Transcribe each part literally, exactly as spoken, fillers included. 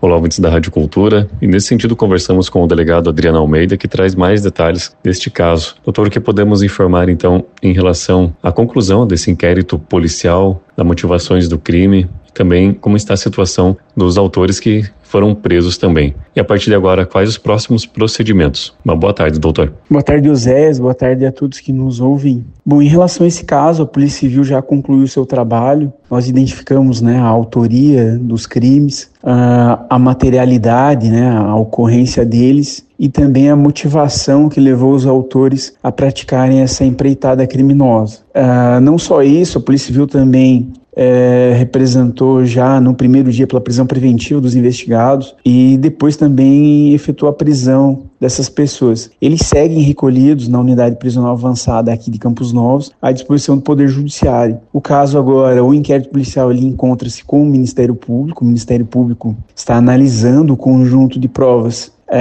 Olá, ouvintes da Rádio Cultura. E nesse sentido conversamos com o delegado Adriano Almeida, que traz mais detalhes deste caso. Doutor, o que podemos informar então em relação à conclusão desse inquérito policial, das motivações do crime, e também como está a situação dos autores que foram presos também. E a partir de agora, quais os próximos procedimentos? Uma boa tarde, doutor. Boa tarde, Osés. Boa tarde a todos que nos ouvem. Bom, em relação a esse caso, a Polícia Civil já concluiu o seu trabalho. Nós identificamos, né, a autoria dos crimes, a, a materialidade, né, a ocorrência deles e também a motivação que levou os autores a praticarem essa empreitada criminosa. Uh, não só isso, a Polícia Civil também É, representou já no primeiro dia pela prisão preventiva dos investigados e depois também efetuou a prisão dessas pessoas. Eles seguem recolhidos na unidade prisional avançada aqui de Campos Novos à disposição do Poder Judiciário. O caso agora, o inquérito policial, ele encontra-se com o Ministério Público. O Ministério Público está analisando o conjunto de provas é,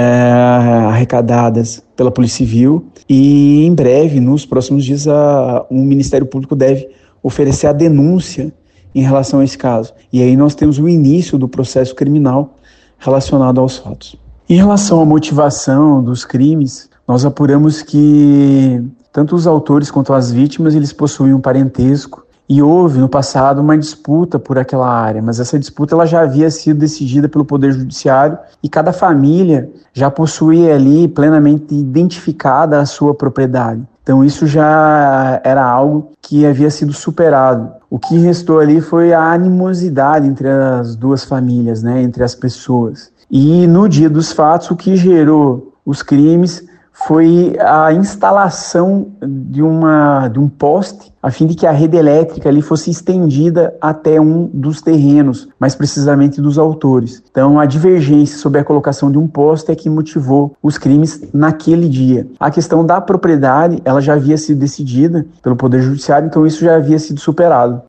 arrecadadas pela Polícia Civil e em breve, nos próximos dias, a, o Ministério Público deve oferecer a denúncia em relação a esse caso. E aí nós temos o início do processo criminal relacionado aos fatos. Em relação à motivação dos crimes, nós apuramos que tanto os autores quanto as vítimas, eles possuem um parentesco e houve no passado uma disputa por aquela área, mas essa disputa ela já havia sido decidida pelo Poder Judiciário e cada família já possuía ali plenamente identificada a sua propriedade. Então isso já era algo que havia sido superado. O que restou ali foi a animosidade entre as duas famílias, né, entre as pessoas. E no dia dos fatos, o que gerou os crimes foi a instalação de, uma, de um poste a fim de que a rede elétrica ali fosse estendida até um dos terrenos, mais precisamente dos autores. Então, a divergência sobre a colocação de um poste é que motivou os crimes naquele dia. A questão da propriedade, ela já havia sido decidida pelo Poder Judiciário, então isso já havia sido superado.